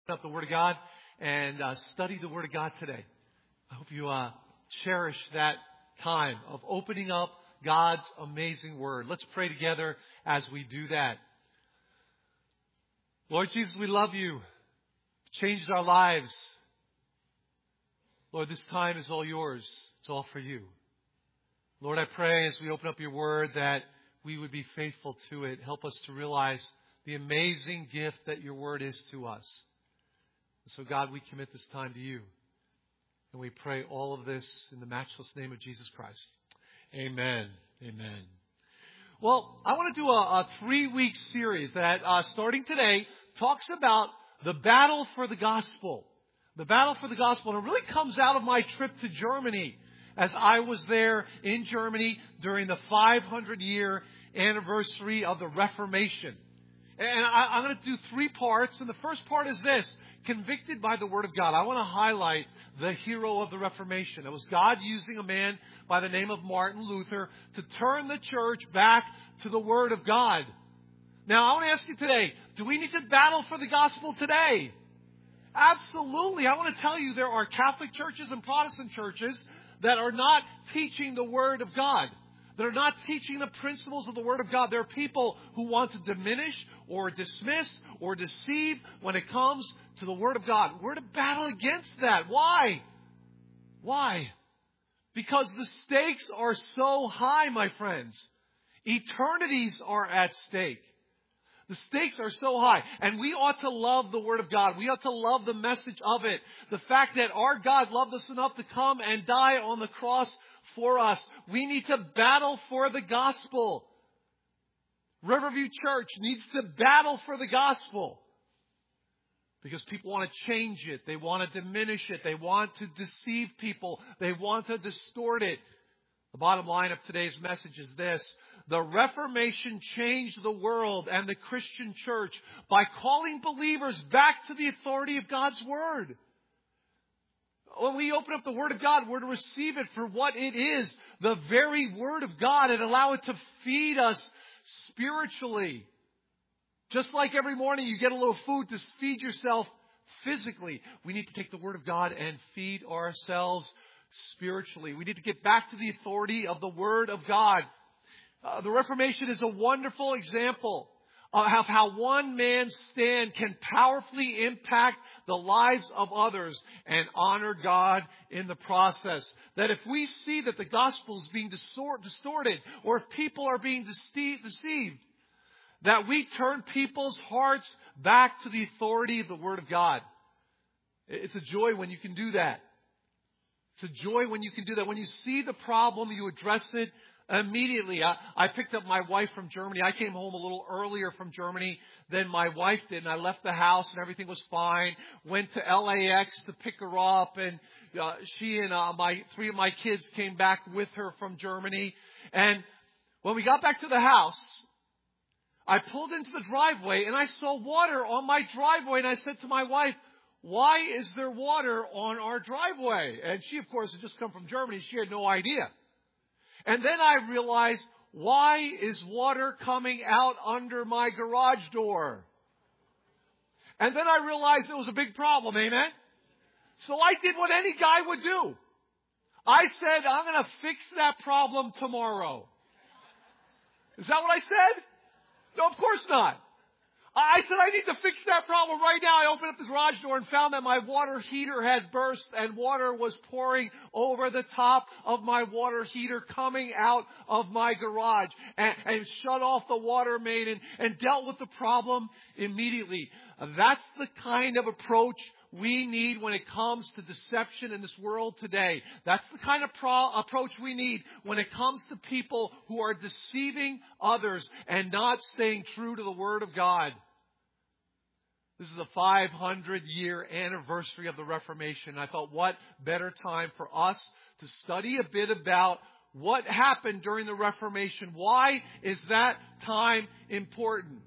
Up the Word of God and study the Word of God today. I hope you cherish that time of opening up God's amazing Word. Let's pray together as we do that. Lord Jesus, we love you. Changed our lives. Lord, this time is all yours. It's all for you. Lord, I pray as we open up your Word that we would be faithful to it. Help us to realize the amazing gift that your Word is to us. So, God, we commit this time to you. And we pray all of this in the matchless name of Jesus Christ. Amen. Amen. Well, I want to do a 3-week series that, starting today, talks about the battle for the gospel. The battle for the gospel. And it really comes out of my trip to Germany, as I was there in Germany during the 500-year anniversary of the Reformation. And I'm going to do 3 parts. And the first part is this. Convicted by the Word of God. I want to highlight the hero of the Reformation. It was God using a man by the name of Martin Luther to turn the church back to the Word of God. Now, I want to ask you today, do we need to battle for the gospel today? Absolutely. I want to tell you there are Catholic churches and Protestant churches that are not teaching the Word of God. They're not teaching the principles of the Word of God. There are people who want to diminish or dismiss or deceive when it comes to the Word of God. We're to battle against that. Why? Why? Because the stakes are so high, my friends. Eternities are at stake. The stakes are so high. And we ought to love the Word of God. We ought to love the message of it. The fact that our God loved us enough to come and die on the cross for us. We need to battle for the gospel. Riverview Church needs to battle for the gospel. Because people want to change it. They want to diminish it. They want to deceive people. They want to distort it. The bottom line of today's message is this. The Reformation changed the world and the Christian church by calling believers back to the authority of God's Word. When we open up the Word of God, we're to receive it for what it is, the very Word of God, and allow it to feed us spiritually. Just like every morning you get a little food to feed yourself physically, we need to take the Word of God and feed ourselves spiritually. We need to get back to the authority of the Word of God. The Reformation is a wonderful example of how one man's stand can powerfully impact the lives of others and honor God in the process. That if we see that the gospel is being distorted, or if people are being deceived, that we turn people's hearts back to the authority of the Word of God. It's a joy when you can do that. It's a joy when you can do that. When you see the problem, you address it immediately. I picked up my wife from Germany. I came home a little earlier from Germany than my wife did, and I left the house and everything was fine. Went to LAX to pick her up, and she and 3 of my kids came back with her from Germany. And when we got back to the house, I pulled into the driveway and I saw water on my driveway, and I said to my wife, "Why is there water on our driveway?" And she, of course, had just come from Germany. She had no idea. And then I realized, why is water coming out under my garage door? And then I realized it was a big problem, amen? So I did what any guy would do. I said, I'm going to fix that problem tomorrow. Is that what I said? No, of course not. I said, I need to fix that problem right now. I opened up the garage door and found that my water heater had burst and water was pouring over the top of my water heater coming out of my garage, and shut off the water main and dealt with the problem immediately. That's the kind of approach we need when it comes to deception in this world today. That's the kind of approach we need when it comes to people who are deceiving others and not staying true to the Word of God. This is the 500-year anniversary of the Reformation. I thought, what better time for us to study a bit about what happened during the Reformation? Why is that time important?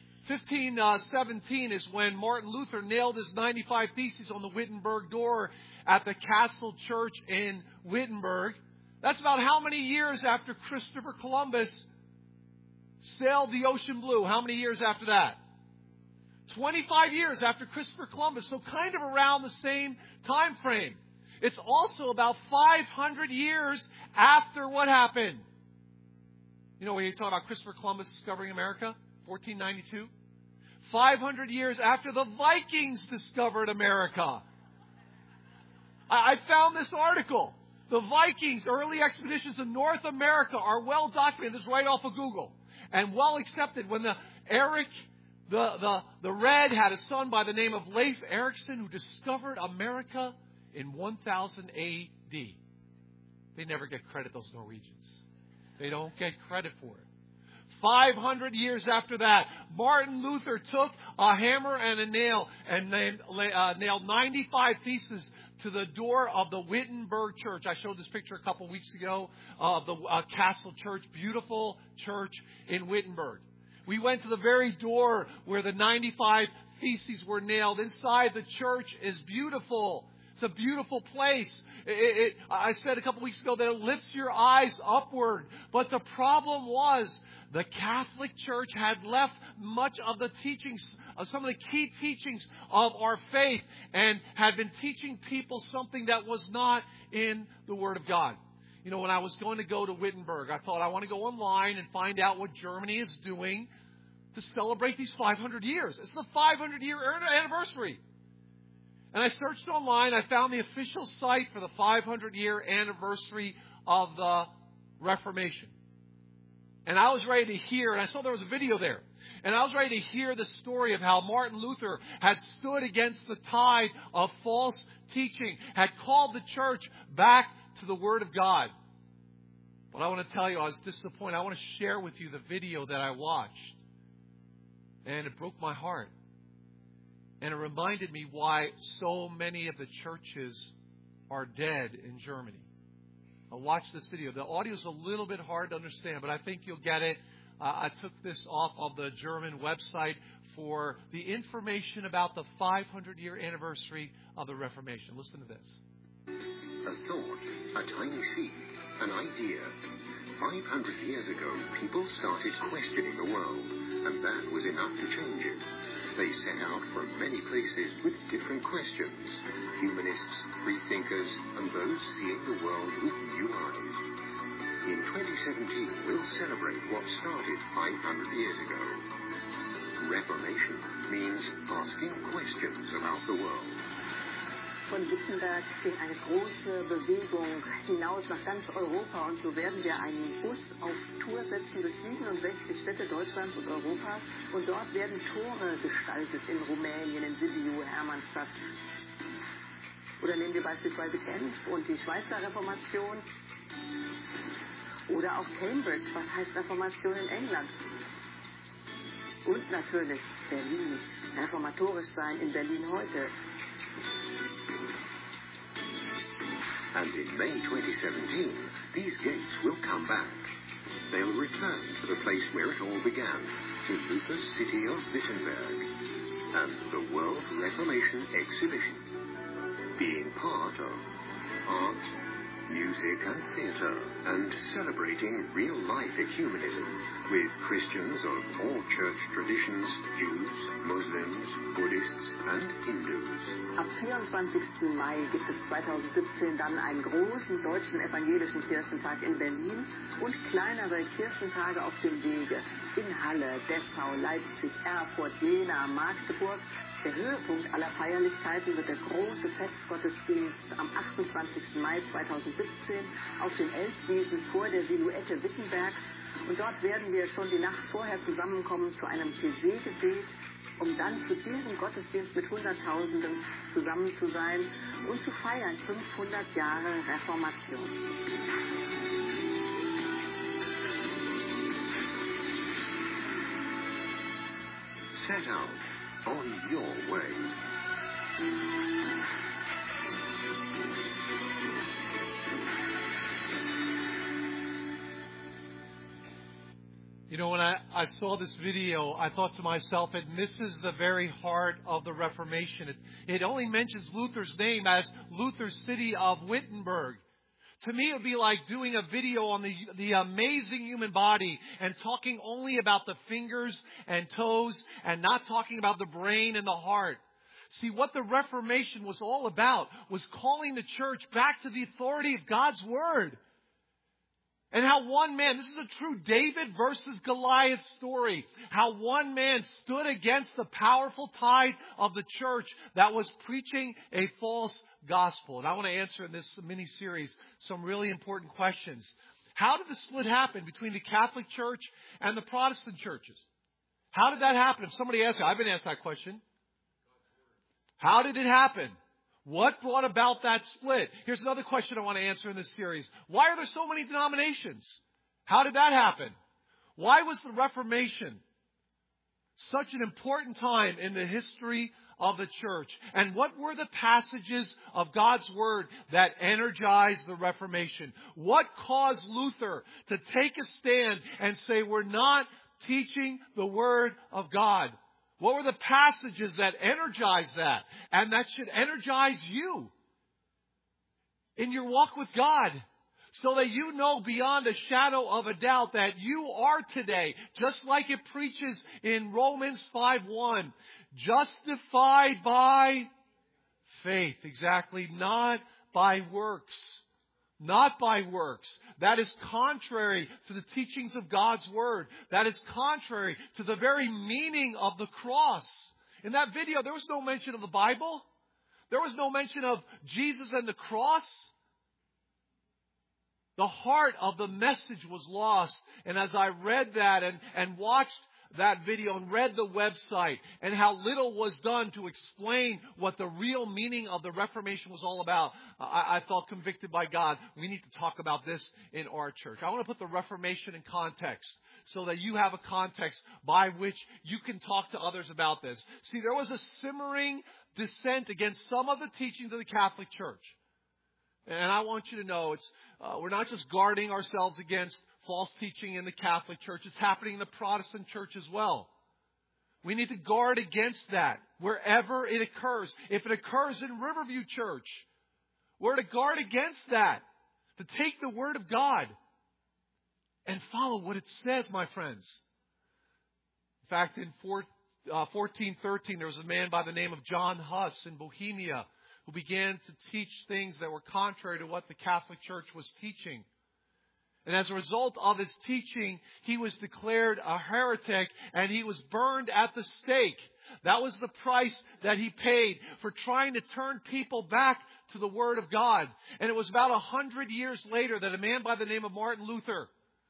1517 is when Martin Luther nailed his 95 Theses on the Wittenberg door at the Castle Church in Wittenberg. That's about how many years after Christopher Columbus sailed the ocean blue? How many years after that? 25 years after Christopher Columbus, so kind of around the same time frame. It's also about 500 years after what happened. You know, when you talk about Christopher Columbus discovering America, 1492. 500 years after the Vikings discovered America. I found this article. The Vikings' early expeditions in North America are well documented. This is right off of Google. And well accepted. When Eric the Red had a son by the name of Leif Erikson who discovered America in 1000 A.D. They never get credit, those Norwegians. They don't get credit for it. 500 years after that, Martin Luther took a hammer and a nail and nailed 95 theses to the door of the Wittenberg Church. I showed this picture a couple weeks ago of the Castle Church, beautiful church in Wittenberg. We went to the very door where the 95 theses were nailed. Inside the church is beautiful. It's a beautiful place. I said a couple weeks ago that it lifts your eyes upward. But the problem was the Catholic Church had left much of the teachings, some of the key teachings of our faith, and had been teaching people something that was not in the Word of God. You know, when I was going to go to Wittenberg, I thought I want to go online and find out what Germany is doing to celebrate these 500 years. It's the 500-year anniversary. And I searched online. I found the official site for the 500-year anniversary of the Reformation. And I was ready to hear, and I saw there was a video there. And I was ready to hear the story of how Martin Luther had stood against the tide of false teaching, had called the church back to the Word of God. But I want to tell you, I was disappointed. I want to share with you the video that I watched. And it broke my heart. And it reminded me why so many of the churches are dead in Germany. I'll watch this video. The audio is a little bit hard to understand, but I think you'll get it. I took this off of the German website for the information about the 500-year anniversary of the Reformation. Listen to this. A thought, a tiny seed, an idea. 500 years ago, people started questioning the world, and that was enough to change it. They set out from many places with different questions. Humanists, freethinkers, and those seeing the world with new eyes. In 2017, we'll celebrate what started 500 years ago. Reformation means asking questions about the world. Von Wittenberg ging eine große Bewegung hinaus nach ganz Europa, und so werden wir einen Bus auf Tour setzen durch 67 Städte Deutschlands und Europas, und dort werden Tore gestaltet in Rumänien, in Sibiu, Hermannstadt. Oder nehmen wir beispielsweise Genf und die Schweizer Reformation. Oder auch Cambridge, was heißt Reformation in England? Und natürlich Berlin, reformatorisch sein in Berlin heute. And in May 2017, these gates will come back. They'll return to the place where it all began, to Luther's city of Wittenberg, and the World Reformation Exhibition, being part of art, music and theatre, and celebrating real-life ecumenism with Christians of all church traditions, Jews, Muslims, Buddhists and Hindus. Am 24. Mai gibt es 2017 dann einen großen deutschen evangelischen Kirchentag in Berlin und kleinere Kirchentage auf dem Wege in Halle, Dessau, Leipzig, Erfurt, Jena, Magdeburg. Der Höhepunkt aller Feierlichkeiten wird der große Festgottesdienst am 28. Mai 2017 auf dem Elbwiesen vor der Silhouette Wittenbergs. Und dort werden wir schon die Nacht vorher zusammenkommen zu einem Baiser-Gebet, um dann zu diesem Gottesdienst mit Hunderttausenden zusammen zu sein und zu feiern 500 Jahre Reformation. Set out on your way. You know, when I saw this video, I thought to myself, it misses the very heart of the Reformation. It only mentions Luther's name as Luther's city of Wittenberg. To me, it would be like doing a video on the amazing human body and talking only about the fingers and toes and not talking about the brain and the heart. See, what the Reformation was all about was calling the church back to the authority of God's Word. And how one man, this is a true David versus Goliath story, how one man stood against the powerful tide of the church that was preaching a false gospel. And I want to answer in this mini-series some really important questions. How did the split happen between the Catholic Church and the Protestant churches? How did that happen? If somebody asks you, I've been asked that question. How did it happen? What brought about that split? Here's another question I want to answer in this series. Why are there so many denominations? How did that happen? Why was the Reformation such an important time in the history of the church? And what were the passages of God's Word that energized the Reformation? What caused Luther to take a stand and say, we're not teaching the Word of God? What were the passages that energized that and that should energize you in your walk with God, so that you know beyond a shadow of a doubt that you are today, just like it preaches in Romans 5:1, justified by faith. Exactly, not by works. Not by works. That is contrary to the teachings of God's Word. That is contrary to the very meaning of the cross. In that video, there was no mention of the Bible. There was no mention of Jesus and the cross. The heart of the message was lost. And as I read that and watched that video and read the website and how little was done to explain what the real meaning of the Reformation was all about, I felt convicted by God. We need to talk about this in our church. I want to put the Reformation in context so that you have a context by which you can talk to others about this. See, there was a simmering dissent against some of the teachings of the Catholic Church. And I want you to know, we're not just guarding ourselves against false teaching in the Catholic Church. It's happening in the Protestant church as well. We need to guard against that wherever it occurs. If it occurs in Riverview Church, we're to guard against that. To take the Word of God and follow what it says, my friends. In fact, in 1413, there was a man by the name of John Huss in Bohemia who began to teach things that were contrary to what the Catholic Church was teaching. And as a result of his teaching, he was declared a heretic and he was burned at the stake. That was the price that he paid for trying to turn people back to the Word of God. And it was about 100 years later that a man by the name of Martin Luther,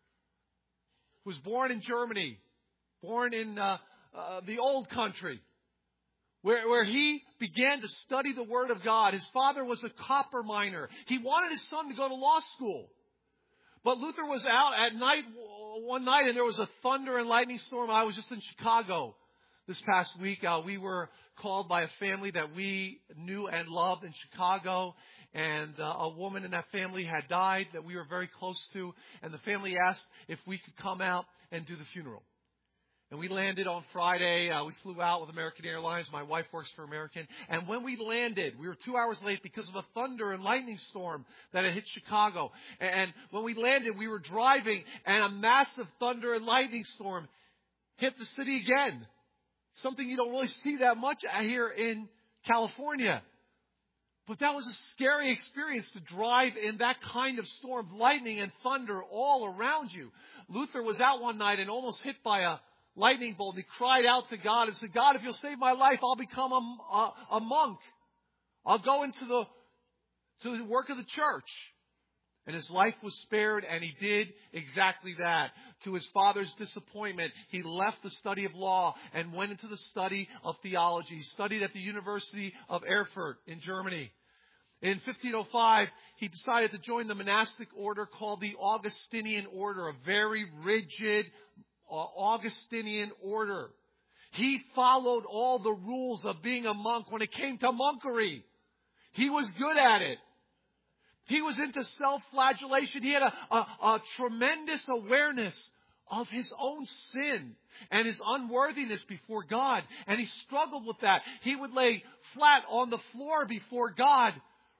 who was born in Germany, born in the old country, where he began to study the Word of God. His father was a copper miner. He wanted his son to go to law school. But Luther was out at night one night and there was a thunder and lightning storm. I was just in Chicago this past week. We were called by a family that we knew and loved in Chicago. And a woman in that family had died that we were very close to. And the family asked if we could come out and do the funeral. And we landed on Friday. We flew out with American Airlines. My wife works for American. And when we landed, we were 2 hours late because of a thunder and lightning storm that had hit Chicago. And when we landed, we were driving and a massive thunder and lightning storm hit the city again. Something you don't really see that much here in California. But that was a scary experience to drive in that kind of storm, lightning and thunder all around you. Luther was out one night and almost hit by a lightning bolt. He cried out to God and said, God, if you'll save my life, I'll become a monk. I'll go into the work of the church. And his life was spared, and he did exactly that. To his father's disappointment, he left the study of law and went into the study of theology. He studied at the University of Erfurt in Germany. In 1505, he decided to join the monastic order called the Augustinian order, a very rigid Augustinian order. He followed all the rules of being a monk when it came to monkery. He was good at it. He was into self-flagellation. He had a tremendous awareness of his own sin and his unworthiness before God. And he struggled with that. He would lay flat on the floor before God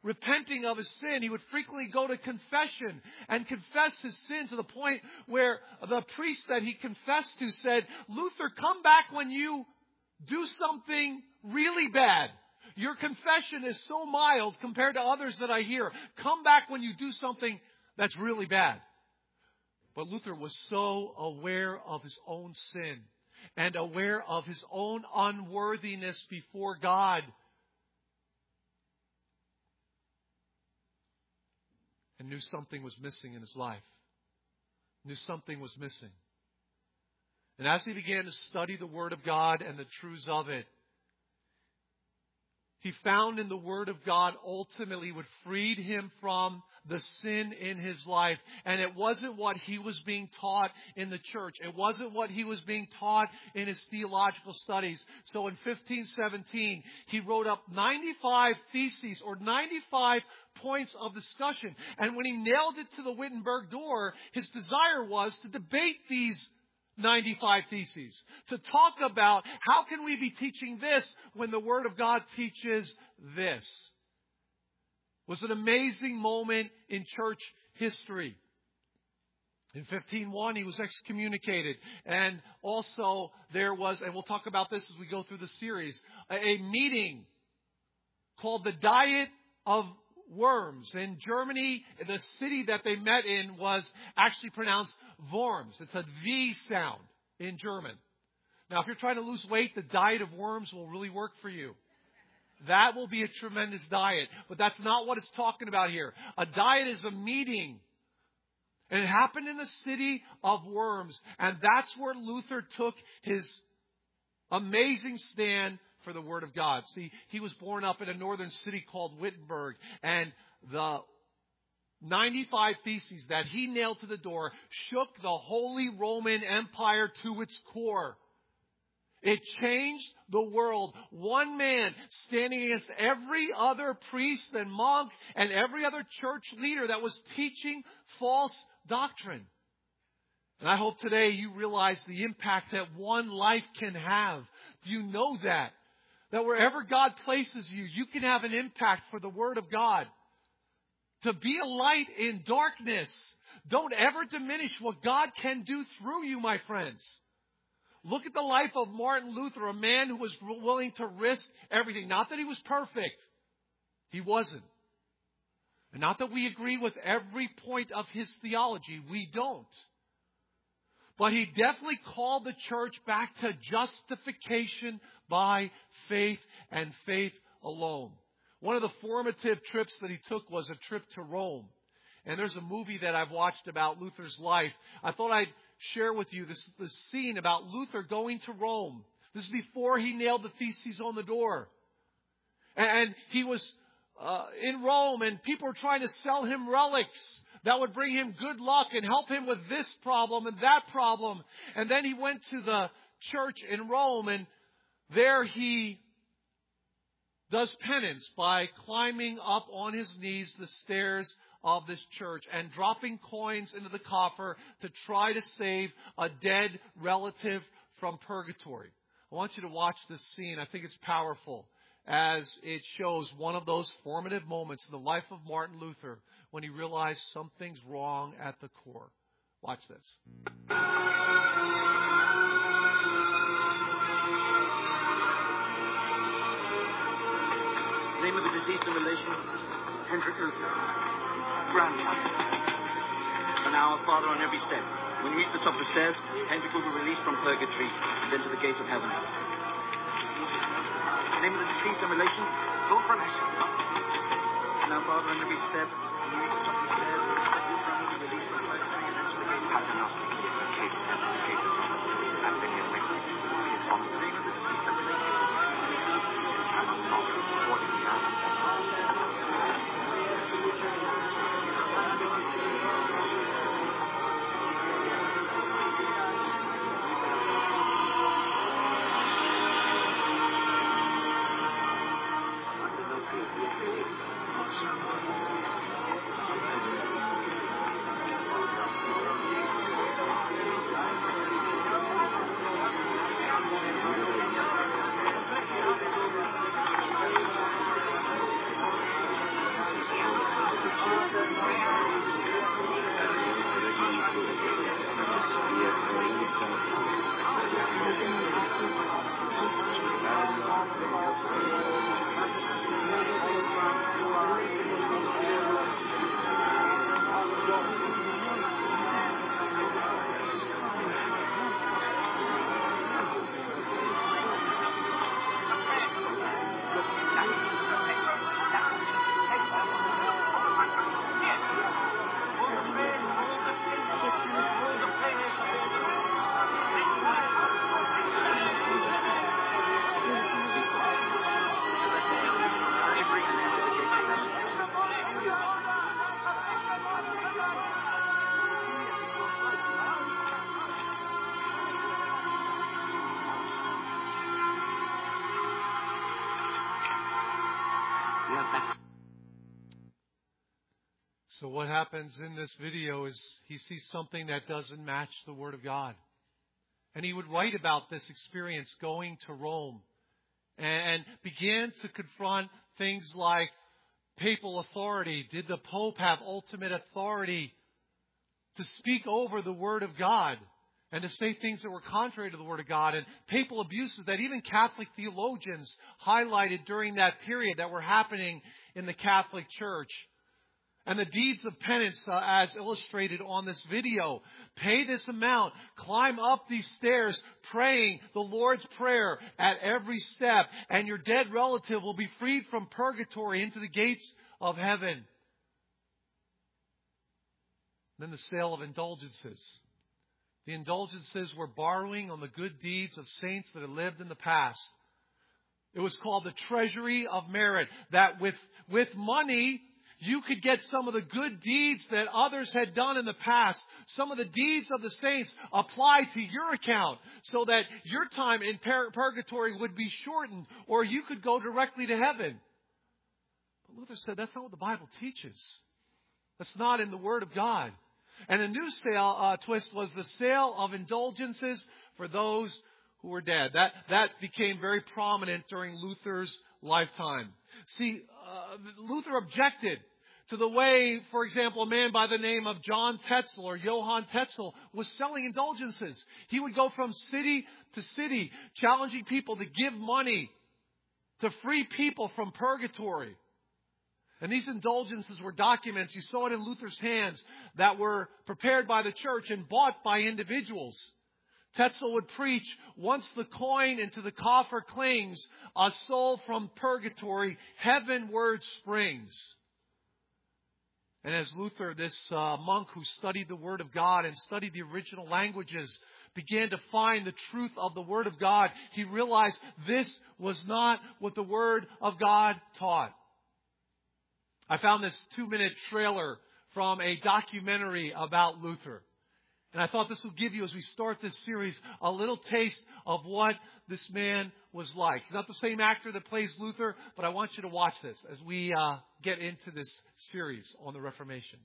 repenting of his sin. He would frequently go to confession and confess his sin to the point where the priest that he confessed to said, Luther, come back when you do something really bad. Your confession is so mild compared to others that I hear. Come back when you do something that's really bad. But Luther was so aware of his own sin and aware of his own unworthiness before God. And knew something was missing in his life. Knew something was missing. And as he began to study the Word of God and the truths of it, he found in the Word of God ultimately what freed him from the sin in his life. And it wasn't what he was being taught in the church. It wasn't what he was being taught in his theological studies. So in 1517, he wrote up 95 theses or 95 points of discussion. And when he nailed it to the Wittenberg door, his desire was to debate these 95 theses. To talk about how can we be teaching this when the Word of God teaches this. It was an amazing moment in church history. In 1501, he was excommunicated. And also there was, and we'll talk about this as we go through the series, a meeting called the Diet of Worms. In Germany, the city that they met in was actually pronounced Worms. It's a V sound in German. Now, if you're trying to lose weight, the Diet of Worms will really work for you. That will be a tremendous diet. But that's not what it's talking about here. A diet is a meeting. And it happened in the city of Worms. And that's where Luther took his amazing stand for the Word of God. See, he was born up in a northern city called Wittenberg. And the 95 theses that he nailed to the door shook the Holy Roman Empire to its core. It changed the world. One man standing against every other priest and monk and every other church leader that was teaching false doctrine. And I hope today you realize the impact that one life can have. Do you know that? That wherever God places you, you can have an impact for the Word of God. To be a light in darkness. Don't ever diminish what God can do through you, my friends. Look at the life of Martin Luther, a man who was willing to risk everything. Not that he was perfect. He wasn't. And not that we agree with every point of his theology. We don't. But he definitely called the church back to justification by faith and faith alone. One of the formative trips that he took was a trip to Rome. And there's a movie that I've watched about Luther's life. I thought I'd share with you this scene about Luther going to Rome. This is before he nailed the theses on the door. And he was in Rome, and people were trying to sell him relics that would bring him good luck and help him with this problem and that problem. And then he went to the church in Rome, and there he does penance by climbing up on his knees the stairs of this church and dropping coins into the coffer to try to save a dead relative from purgatory. I want you to watch this scene. I think it's powerful as it shows one of those formative moments in the life of Martin Luther when he realized something's wrong at the core. Watch this. Name of the deceased in relation, Hendrik Luther. Grandfather. And our Father on every step. When you reach the top of the stairs, Hendrik will be released from purgatory and then to the gates of heaven. Name of the deceased in relation, Wolfram. And our Father on every step. When you reach the top of the stairs, Wolfram will be released from purgatory and then to the gates of heaven. Name of the deceased in relation. So what happens in this video is he sees something that doesn't match the Word of God. And he would write about this experience going to Rome and began to confront things like papal authority. Did the Pope have ultimate authority to speak over the Word of God and to say things that were contrary to the Word of God? And papal abuses that even Catholic theologians highlighted during that period that were happening in the Catholic Church. And the deeds of penance, as illustrated on this video. Pay this amount, climb up these stairs, praying the Lord's Prayer at every step, and your dead relative will be freed from purgatory into the gates of heaven. Then the sale of indulgences. The indulgences were borrowing on the good deeds of saints that had lived in the past. It was called the treasury of merit, that with money, you could get some of the good deeds that others had done in the past, some of the deeds of the saints applied to your account so that your time in purgatory would be shortened, or you could go directly to heaven. But Luther said that's not what the Bible teaches. That's not in the Word of God. And a new twist was the sale of indulgences for those who were dead. That became very prominent during Luther's lifetime. See, Luther objected to the way, for example, a man by the name of John Tetzel or Johann Tetzel was selling indulgences. He would go from city to city, challenging people to give money to free people from purgatory. And these indulgences were documents, you saw it in Luther's hands, that were prepared by the church and bought by individuals. Tetzel would preach, once the coin into the coffer clings, a soul from purgatory heavenward springs. And as Luther, this monk who studied the Word of God and studied the original languages, began to find the truth of the Word of God, he realized this was not what the Word of God taught. I found this 2-minute trailer from a documentary about Luther. And I thought this will give you, as we start this series, a little taste of what this man was like. He's not the same actor that plays Luther, but I want you to watch this as we get into this series on the Reformation.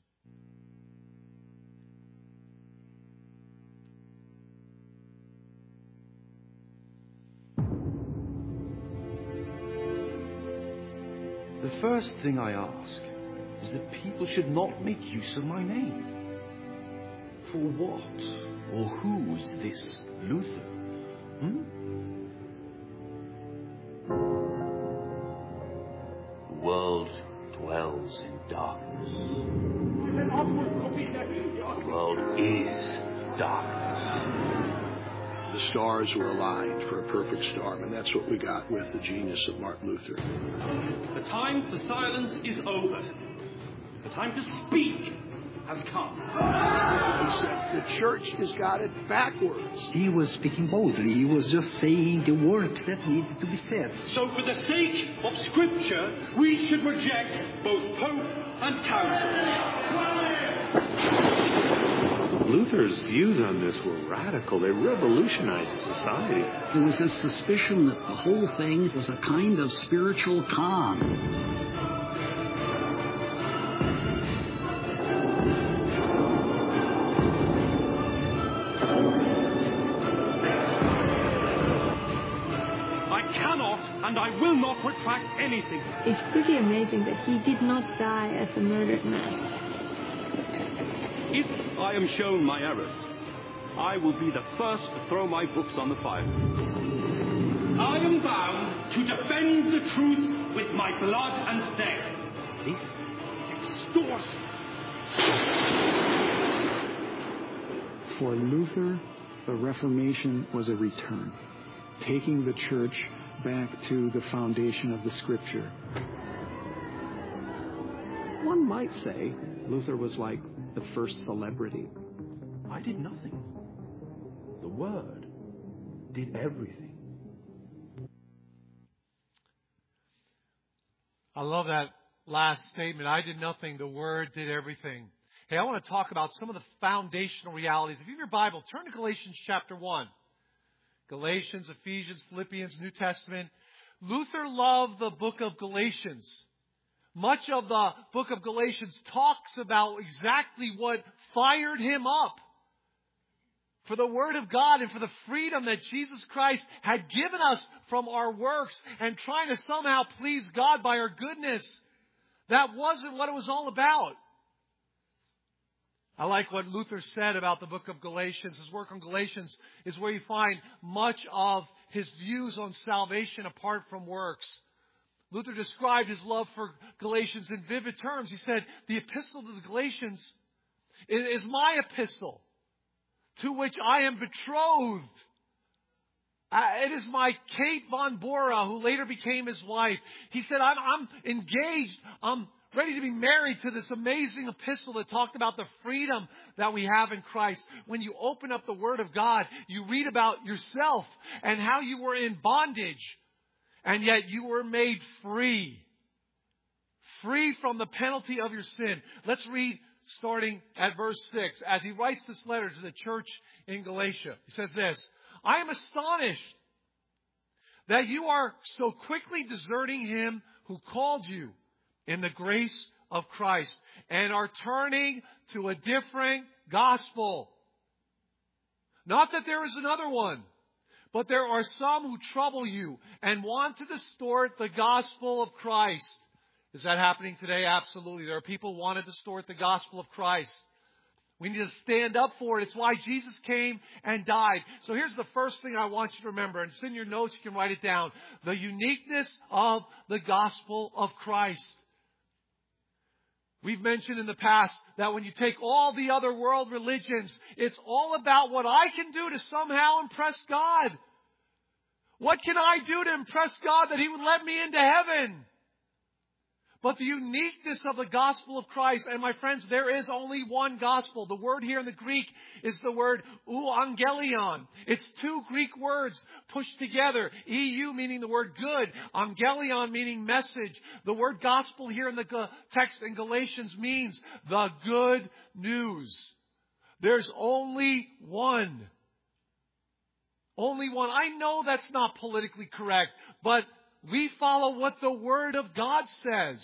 The first thing I ask is that people should not make use of my name. For what or who is this Luther? The world dwells in darkness. The world is darkness. The stars were aligned for a perfect storm, and that's what we got with the genius of Martin Luther. The time for silence is over. The time to speak has come. He said the church has got it backwards. He was speaking boldly. He was just saying the words that needed to be said. So for the sake of Scripture, we should reject both Pope and Council. Luther's views on this were radical. They revolutionized society. There was a suspicion that the whole thing was a kind of spiritual con. and I will not retract anything. It's pretty amazing that he did not die as a murdered man. If I am shown my errors, I will be the first to throw my books on the fire. I am bound to defend the truth with my blood and death. This is extortion. For Luther, the Reformation was a return, taking the church back to the foundation of the Scripture. One might say Luther was like the first celebrity. I did nothing. The Word did everything. I love that last statement. I did nothing. The Word did everything. Hey, I want to talk about some of the foundational realities. If you have your Bible, turn to Galatians chapter 1. Galatians, Ephesians, Philippians, New Testament. Luther loved the book of Galatians. Much of the book of Galatians talks about exactly what fired him up for the Word of God and for the freedom that Jesus Christ had given us from our works and trying to somehow please God by our goodness. That wasn't what it was all about. I like what Luther said about the book of Galatians. His work on Galatians is where you find much of his views on salvation apart from works. Luther described his love for Galatians in vivid terms. He said, the epistle to the Galatians is my epistle to which I am betrothed. It is my Kate von Bora, who later became his wife. He said, I'm engaged. I'm ready to be married to this amazing epistle that talked about the freedom that we have in Christ. When you open up the Word of God, you read about yourself and how you were in bondage, and yet you were made free. Free from the penalty of your sin. Let's read starting at verse 6. As he writes this letter to the church in Galatia, he says this, I am astonished that you are so quickly deserting him who called you in the grace of Christ and are turning to a different gospel. Not that there is another one, but there are some who trouble you and want to distort the gospel of Christ. Is that happening today? Absolutely. There are people who want to distort the gospel of Christ. We need to stand up for it. It's why Jesus came and died. So here's the first thing I want you to remember. And it's in your notes. You can write it down. The uniqueness of the gospel of Christ. We've mentioned in the past that when you take all the other world religions, it's all about what I can do to somehow impress God. What can I do to impress God that He would let me into heaven? But the uniqueness of the gospel of Christ, and my friends, there is only one gospel. The word here in the Greek is the word euangelion. It's two Greek words pushed together. Eu meaning the word good, angelion meaning message. The word gospel here in the text in Galatians means the good news. There's only one. Only one. I know that's not politically correct, but we follow what the Word of God says.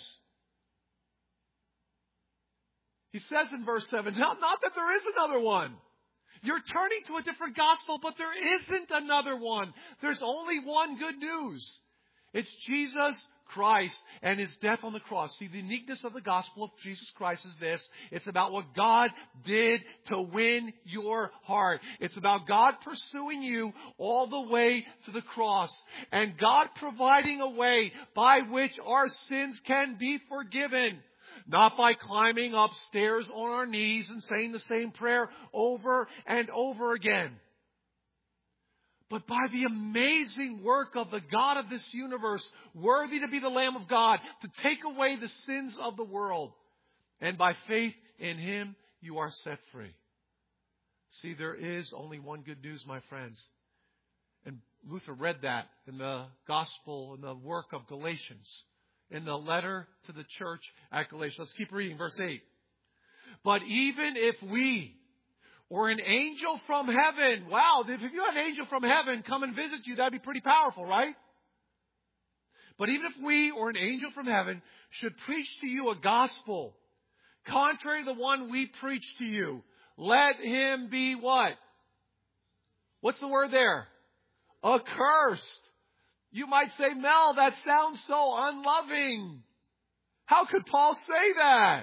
He says in verse 7, not that there is another one. You're turning to a different gospel, but there isn't another one. There's only one good news. It's Jesus Christ and His death on the cross. See, the uniqueness of the gospel of Jesus Christ is this. It's about what God did to win your heart. It's about God pursuing you all the way to the cross. And God providing a way by which our sins can be forgiven. Not by climbing upstairs on our knees and saying the same prayer over and over again. But by the amazing work of the God of this universe, worthy to be the Lamb of God, to take away the sins of the world. And by faith in Him, you are set free. See, there is only one good news, my friends. And Luther read that in the gospel, in the work of Galatians, in the letter to the church at Galatia. Let's keep reading, verse 8. But even if we, or an angel from heaven. Wow, if you had an angel from heaven come and visit you, that'd be pretty powerful, right? But even if we or an angel from heaven should preach to you a gospel contrary to the one we preach to you, let him be what? What's the word there? Accursed. You might say, Mel, that sounds so unloving. How could Paul say that?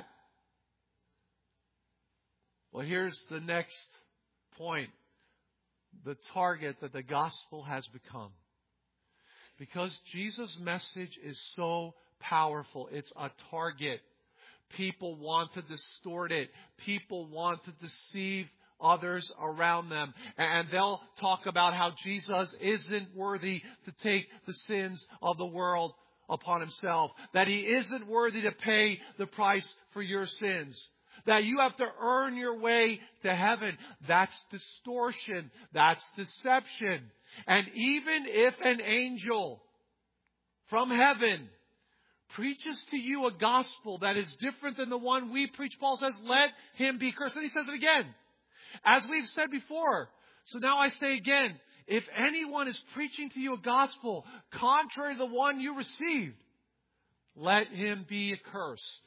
Well, here's the next point. The target that the gospel has become. Because Jesus' message is so powerful, it's a target. People want to distort it. People want to deceive others around them. And they'll talk about how Jesus isn't worthy to take the sins of the world upon himself. That he isn't worthy to pay the price for your sins. That you have to earn your way to heaven. That's distortion. That's deception. And even if an angel from heaven preaches to you a gospel that is different than the one we preach, Paul says, let him be cursed. And he says it again. As we've said before. So now I say again, if anyone is preaching to you a gospel contrary to the one you received, let him be accursed.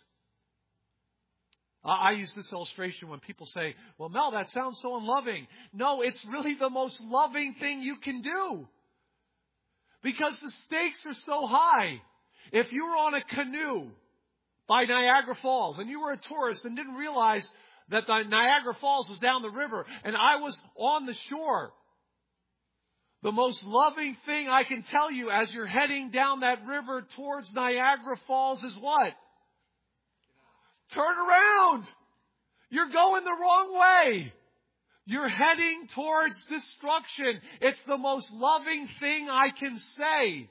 I use this illustration when people say, well, Mel, that sounds so unloving. No, it's really the most loving thing you can do. Because the stakes are so high. If you were on a canoe by Niagara Falls and you were a tourist and didn't realize that the Niagara Falls was down the river and I was on the shore, the most loving thing I can tell you as you're heading down that river towards Niagara Falls is what? Turn around. You're going the wrong way. You're heading towards destruction. It's the most loving thing I can say.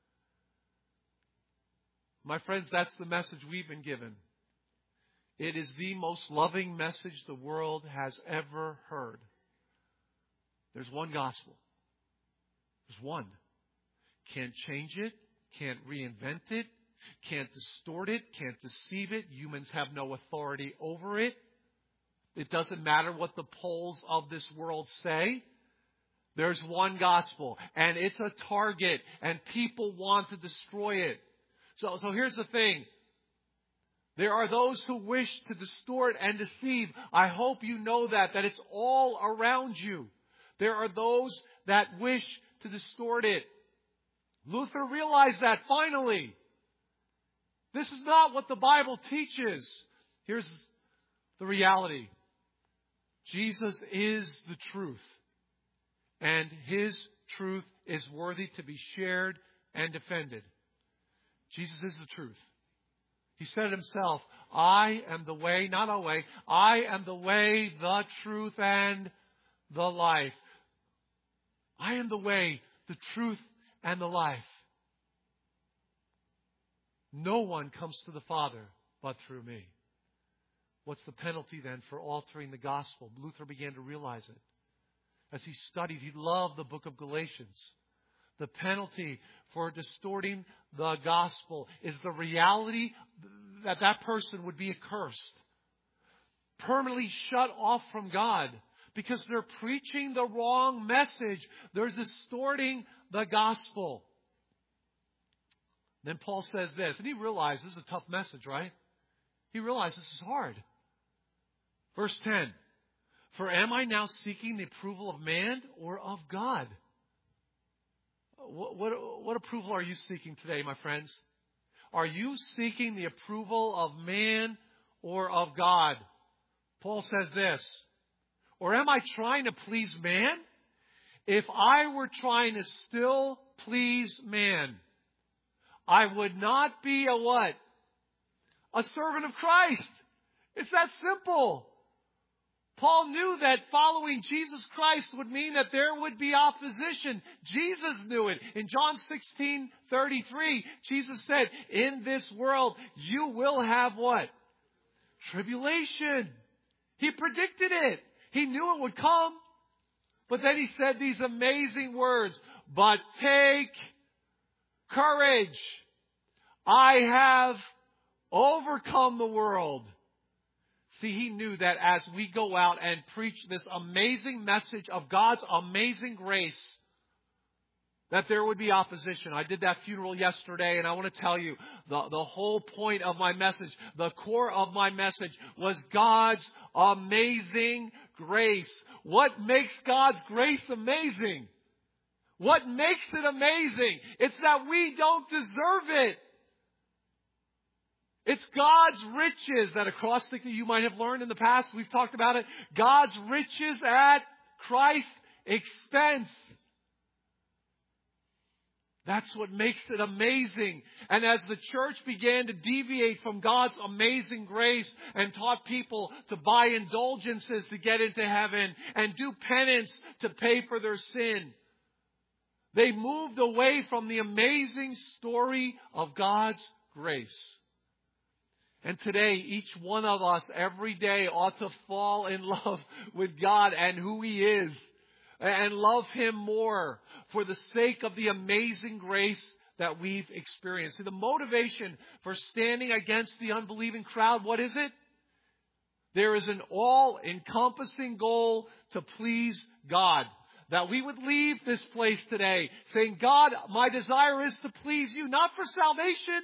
My friends, that's the message we've been given. It is the most loving message the world has ever heard. There's one gospel. There's one. Can't change it. Can't reinvent it. Can't distort it. Can't deceive it. Humans have no authority over it. It doesn't matter what the polls of this world say. There's one gospel. And it's a target. And people want to destroy it. So here's the thing. There are those who wish to distort and deceive. I hope you know that it's all around you. There are those that wish to distort it. Luther realized that finally. This is not what the Bible teaches. Here's the reality. Jesus is the truth. And his truth is worthy to be shared and defended. Jesus is the truth. He said it himself, I am the way, not a way. I am the way, the truth, and the life. I am the way, the truth, and the life. No one comes to the Father but through me. What's the penalty then for altering the gospel? Luther began to realize it. As he studied, he loved the book of Galatians. The penalty for distorting the gospel is the reality that that person would be accursed. Permanently shut off from God. Because they're preaching the wrong message. They're distorting the gospel. Then Paul says this, and he realized this is a tough message, right? He realized this is hard. Verse 10, for am I now seeking the approval of man or of God? What approval are you seeking today, my friends? Are you seeking the approval of man or of God? Paul says this, or am I trying to please man? If I were trying to still please man, I would not be a what? A servant of Christ. It's that simple. Paul knew that following Jesus Christ would mean that there would be opposition. Jesus knew it. In John 16:33, Jesus said, in this world you will have what? Tribulation. He predicted it. He knew it would come. But then he said these amazing words, but take courage. I have overcome the world. See, he knew that as we go out and preach this amazing message of God's amazing grace, that there would be opposition. I did that funeral yesterday, and I want to tell you, the whole point of my message, the core of my message was God's amazing grace. What makes God's grace amazing? What makes it amazing? It's that we don't deserve it. It's God's riches, that acrostic that you might have learned in the past. We've talked about it. God's riches at Christ's expense. That's what makes it amazing. And as the church began to deviate from God's amazing grace and taught people to buy indulgences to get into heaven and do penance to pay for their sin, they moved away from the amazing story of God's grace. And today, each one of us every day ought to fall in love with God and who He is, and love Him more for the sake of the amazing grace that we've experienced. See, the motivation for standing against the unbelieving crowd, what is it? There is an all-encompassing goal to please God. That we would leave this place today saying, God, my desire is to please You, not for salvation.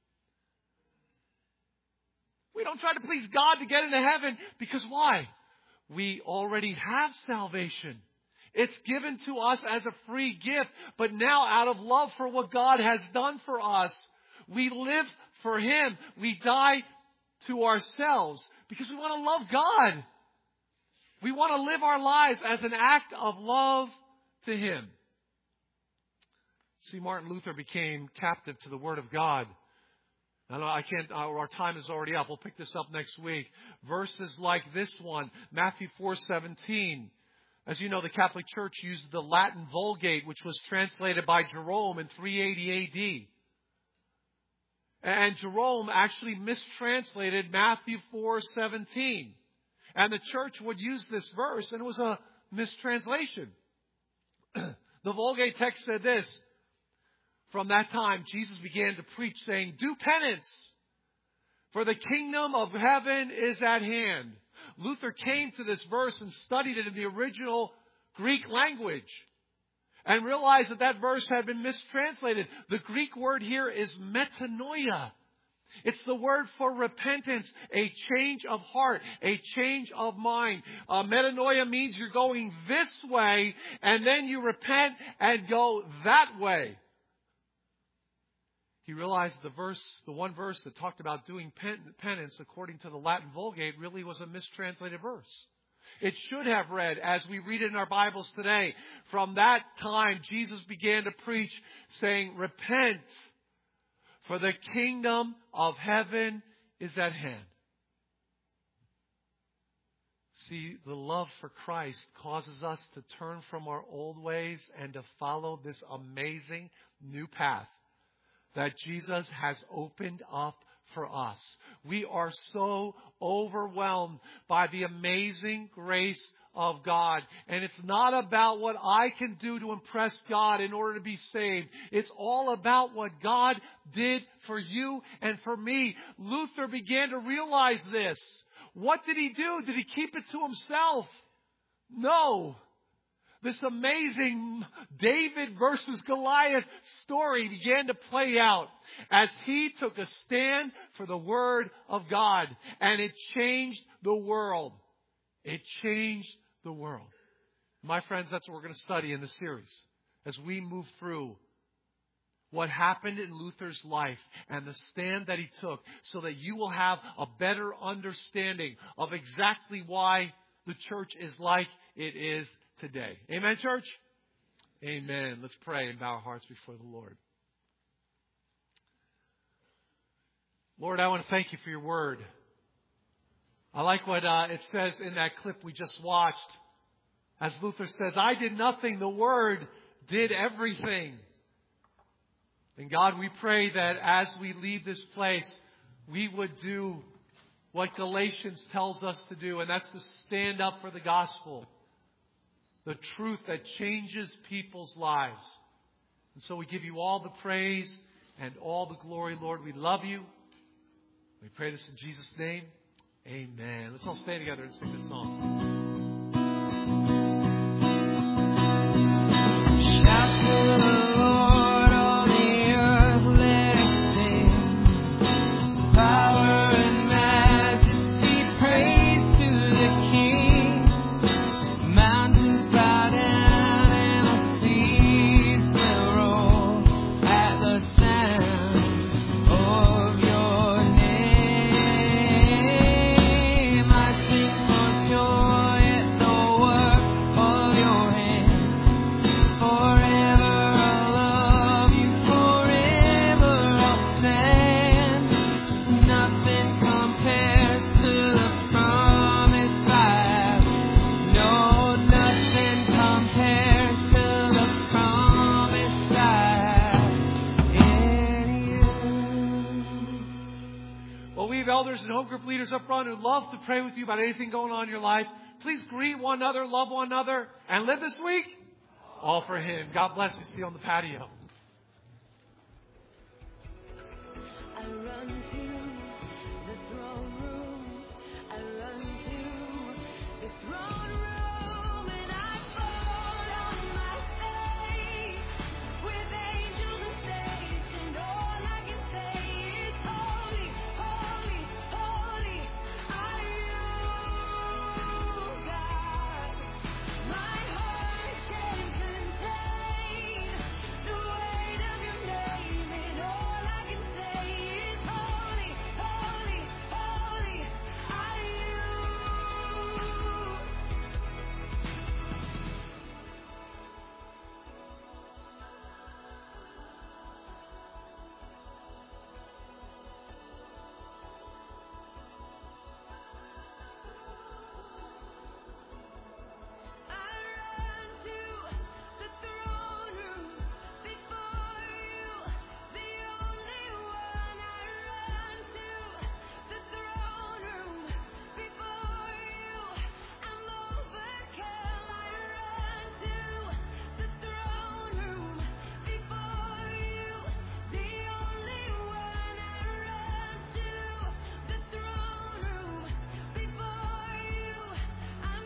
We don't try to please God to get into heaven, because why? We already have salvation. It's given to us as a free gift. But now, out of love for what God has done for us, we live for Him. We die to ourselves because we want to love God. We want to live our lives as an act of love to Him. See, Martin Luther became captive to the Word of God. Our time is already up. We'll pick this up next week. Verses like this one, Matthew 4:17. As you know, the Catholic Church used the Latin Vulgate, which was translated by Jerome in 380 AD. And Jerome actually mistranslated Matthew 4:17. And the church would use this verse, and it was a mistranslation. The Vulgate text said this: from that time, Jesus began to preach, saying, do penance, for the kingdom of heaven is at hand. Luther came to this verse and studied it in the original Greek language and realized that that verse had been mistranslated. The Greek word here is metanoia. It's the word for repentance, a change of heart, a change of mind. Metanoia means you're going this way and then you repent and go that way. He realized the one verse that talked about doing penance according to the Latin Vulgate really was a mistranslated verse. It should have read, as we read it in our Bibles today, from that time Jesus began to preach, saying, repent, for the kingdom of heaven is at hand. See, the love for Christ causes us to turn from our old ways and to follow this amazing new path that Jesus has opened up for us. We are so overwhelmed by the amazing grace of God. And it's not about what I can do to impress God in order to be saved. It's all about what God did for you and for me. Luther began to realize this. What did he do? Did he keep it to himself? No. This amazing David versus Goliath story began to play out as he took a stand for the Word of God. And it changed the world. It changed the world. My friends, that's what we're going to study in this series as we move through what happened in Luther's life and the stand that he took, so that you will have a better understanding of exactly why the church is like it is today. Amen, church? Amen. Let's pray and bow our hearts before the Lord. Lord, I want to thank You for Your Word. I like what it says in that clip we just watched. As Luther says, I did nothing, the Word did everything. And God, we pray that as we leave this place, we would do what Galatians tells us to do, and that's to stand up for the gospel. The truth that changes people's lives. And so we give You all the praise and all the glory, Lord. We love You. We pray this in Jesus' name. Amen. Let's all stand together and sing this song. Shout to the Lord, all the earth, let it sing. Power and majesty, praise to the King. Mountains bow down and the sea nothing compares to the promised life. No, nothing compares to the promised life in you. Well, we have elders and home group leaders up front who'd love to pray with you about anything going on in your life. Please greet one another, love one another, and live this week all for Him. God bless you. See you on the patio. I run to the throne room. I run to the throne room, and I fall on my face with angels and saints, and all I can say is holy, holy, holy are you, God. My heart can't contain the weight of your name, and all I can say is holy, holy, holy are you. I run to the throne room before you, the only one. I run to the throne room before you. I'm overcome. I run to the throne room before you, the only one. I run to the throne room before you. I'm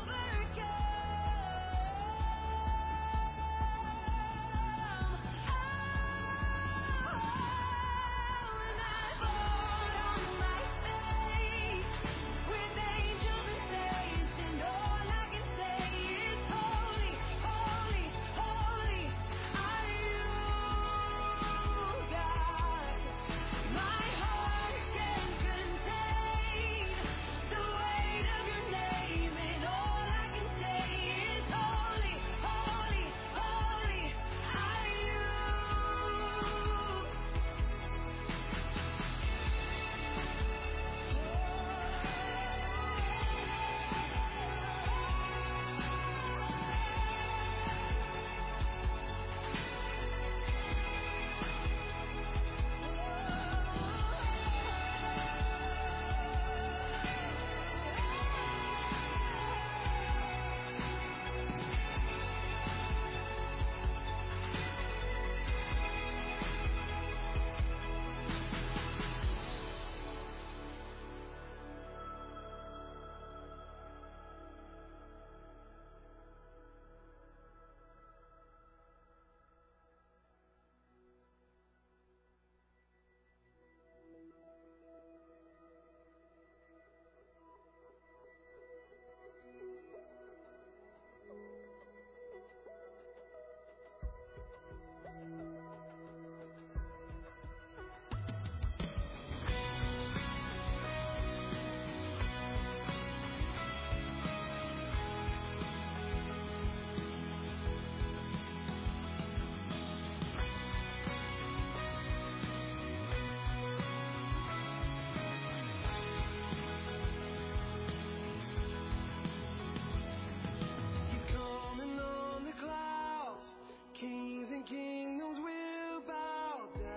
kingdoms will bow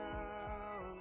down.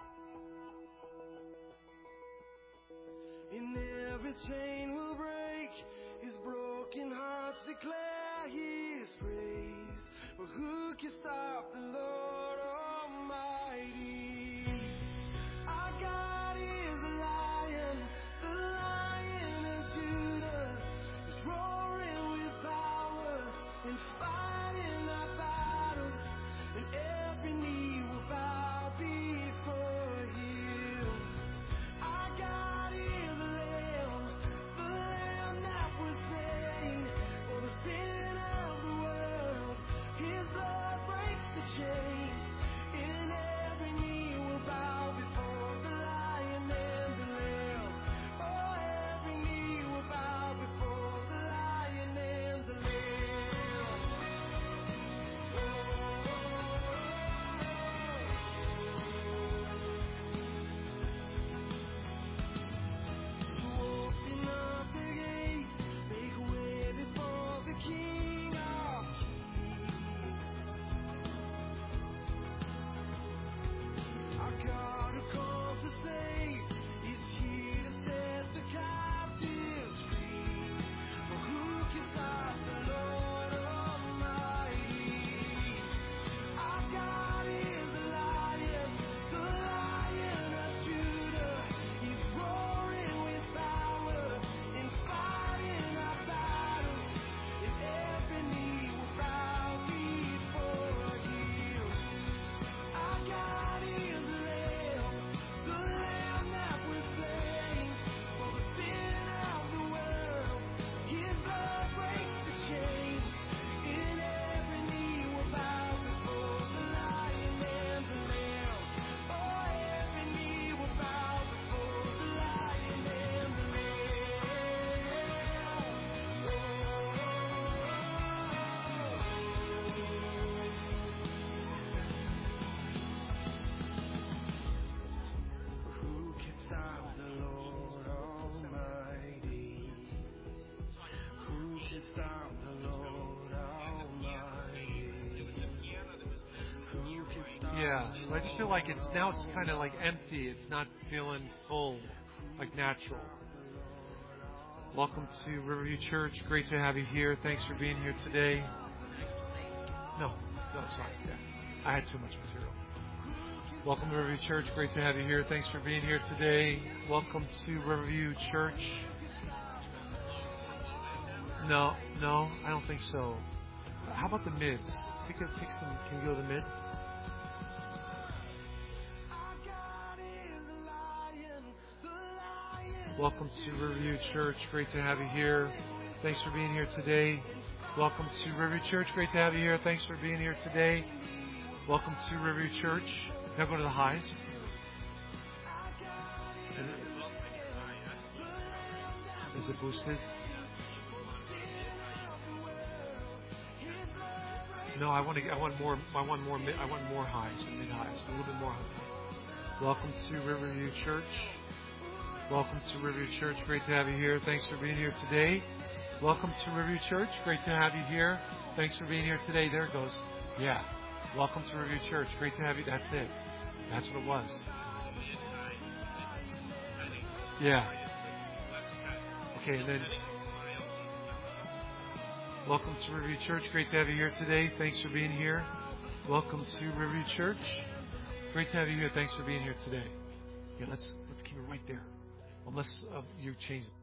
In every chain will break. His broken hearts declare His praise. But who can stop the Lord Almighty? Our God is the Lion of Judah. He's roaring with power and fighting our battles, and every knee will bow before Him. Our God is the Lamb that was slain for the sin of the world. His blood breaks the chains. Yeah. I just feel like it's kind of like empty. It's not feeling full, like natural. Welcome to Riverview Church. Great to have you here. Thanks for being here today. No, sorry. Yeah. I had too much material. Welcome to Riverview Church. Great to have you here. Thanks for being here today. Welcome to Riverview Church. No, I don't think so. How about the mids? Take some. Can you go to the mid? Welcome to Riverview Church. Great to have you here. Thanks for being here today. Welcome to Riverview Church. Great to have you here. Thanks for being here today. Welcome to Riverview Church. Now go to the highs. Is it boosted? No, I want more highs, mid highs, a little bit more high. Welcome to Riverview Church. Welcome to Riverview Church. Great to have you here. Thanks for being here today. Welcome to Riverview Church. Great to have you here. Thanks for being here today. There it goes. Yeah. Welcome to Riverview Church. Great to have you. That's it. That's what it was. Yeah. Okay, and then welcome to Riverview Church. Great to have you here today. Thanks for being here. Welcome to Riverview Church. Great to have you here. Thanks for being here today. Yeah, let's keep it right there. Unless you change it.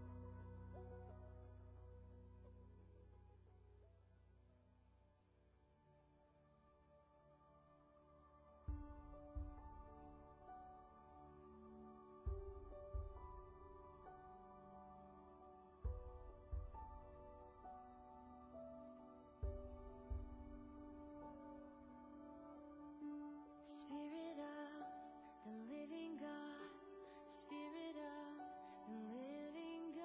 Spirit of the living God, Spirit of the living God.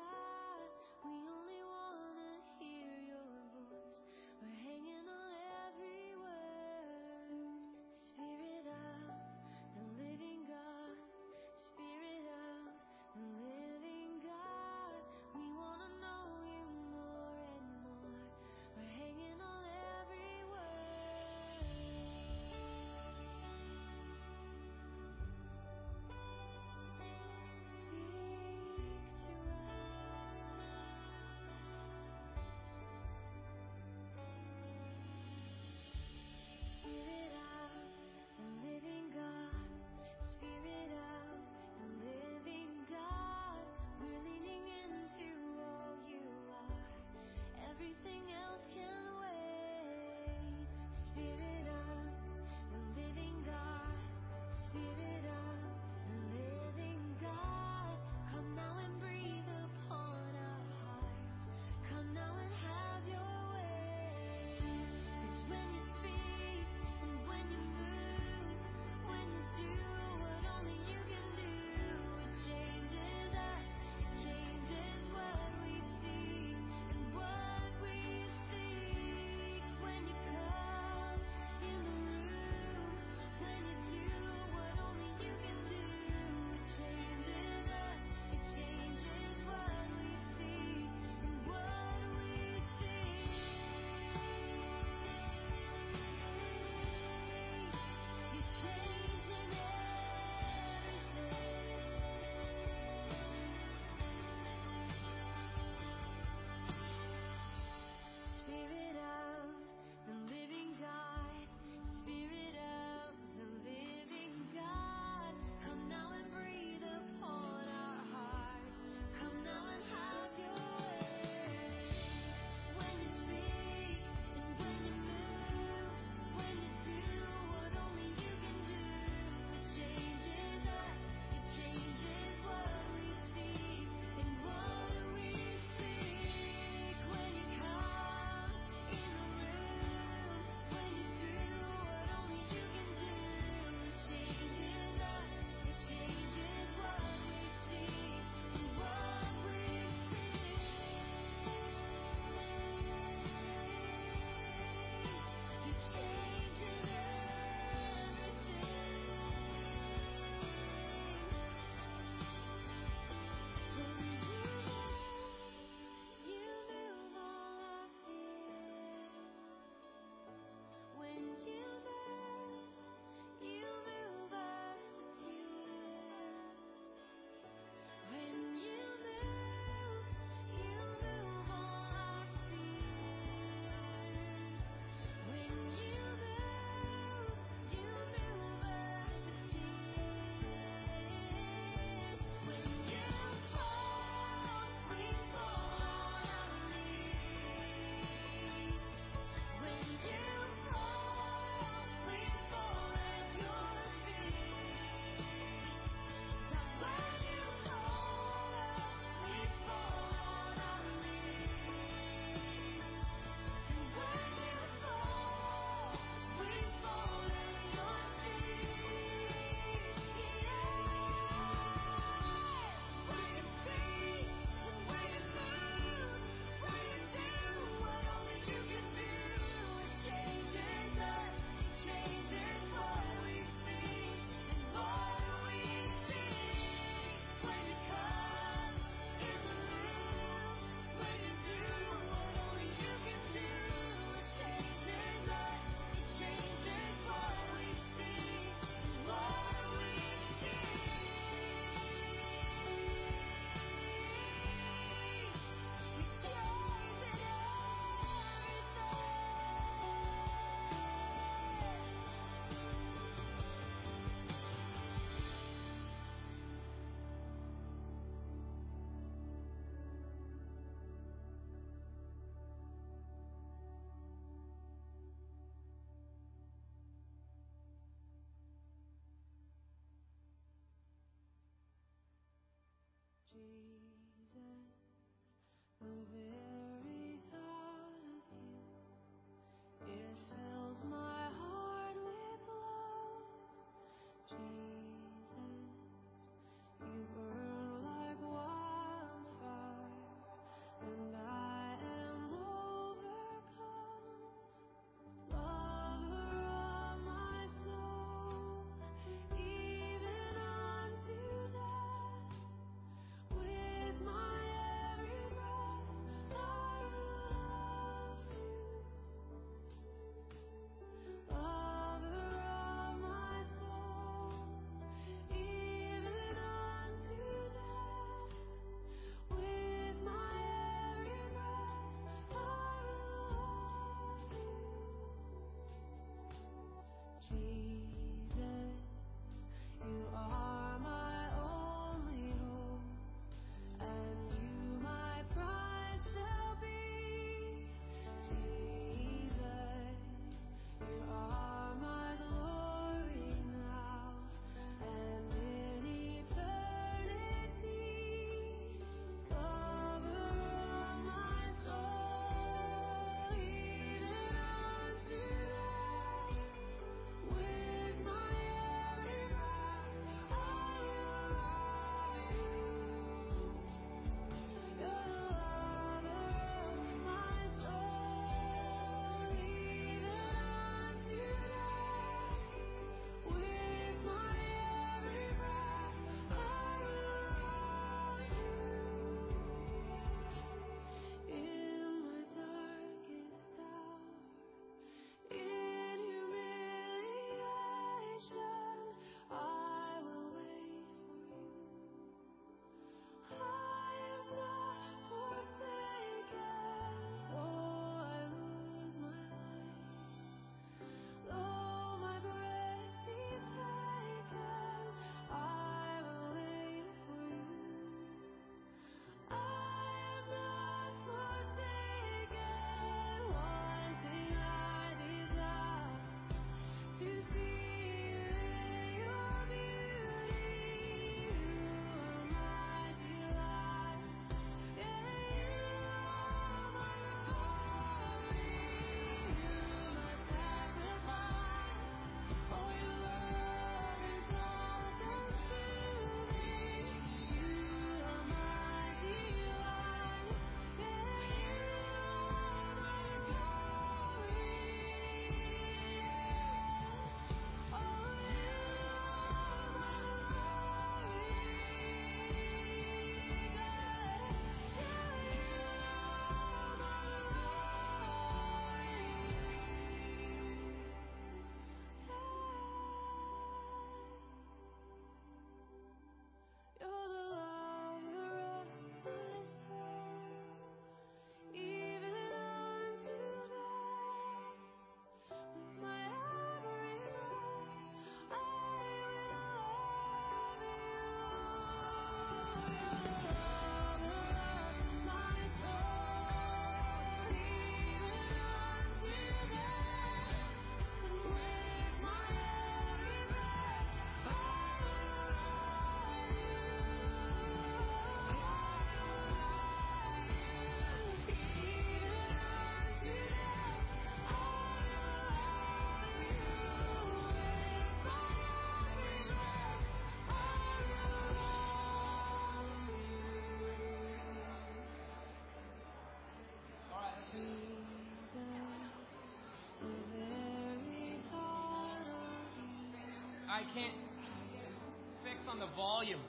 I can't fix on the volume.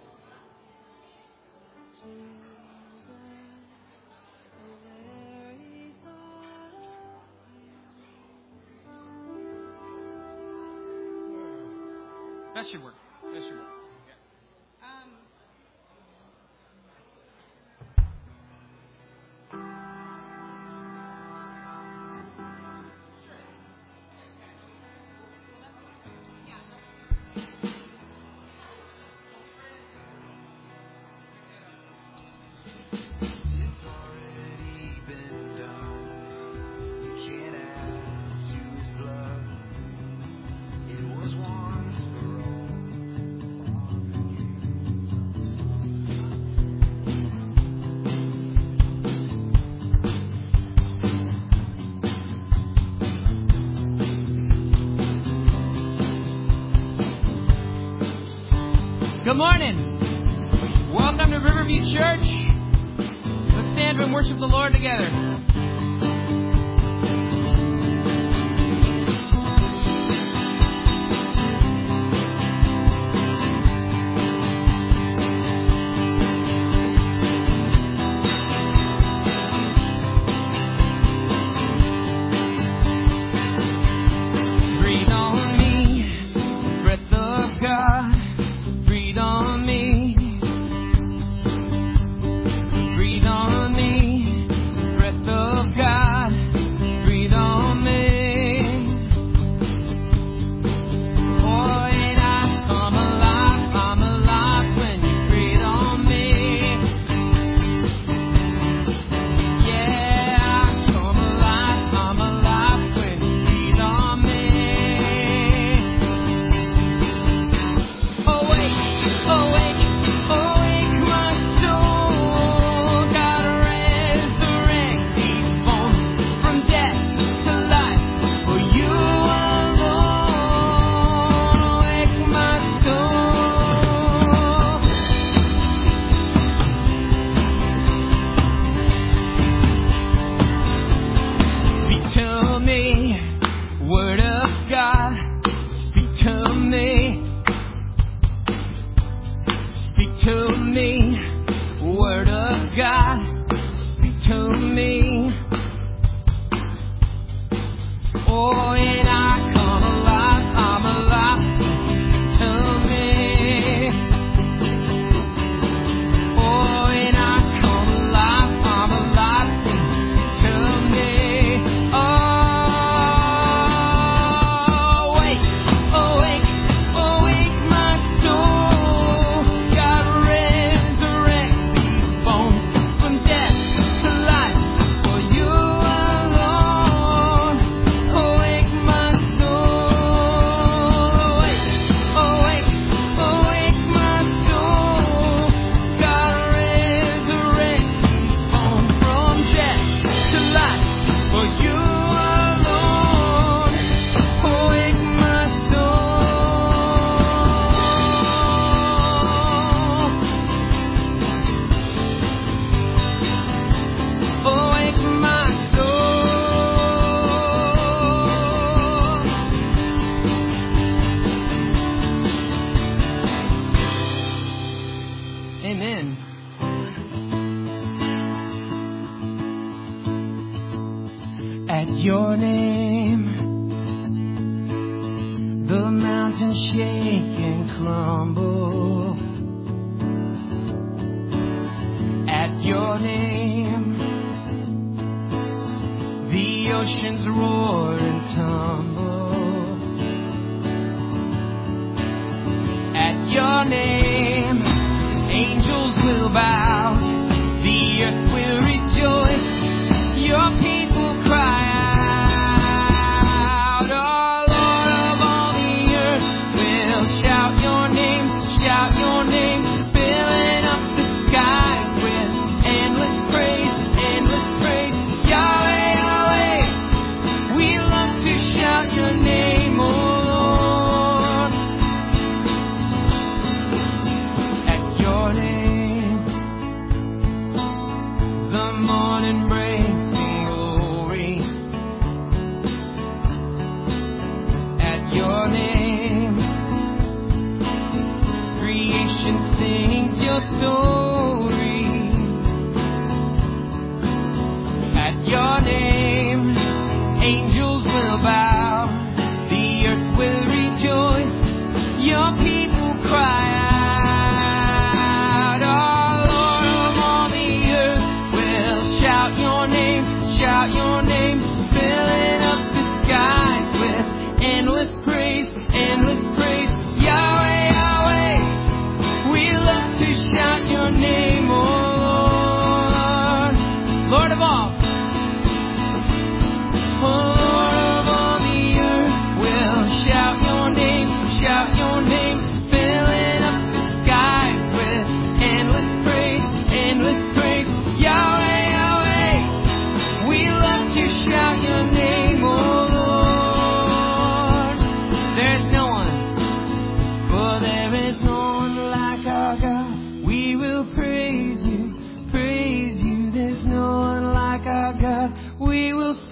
That should work. That should work. Good morning. Welcome to Riverview Church. Let's stand and worship the Lord together. your name. Angels will bow, the earth will rejoice, your people cry out. Oh Lord of all the earth will shout your name, filling up the skies with endless praise, Yahweh, Yahweh, we love to shout your name, oh Lord, Lord of all. Oh Lord of all the earth will shout your name, filling up the skies with endless praise, Yahweh, Yahweh, we love to shout your name, oh Lord. There's no one, for there is no one like our God. We will praise you, there's no one like our God. We will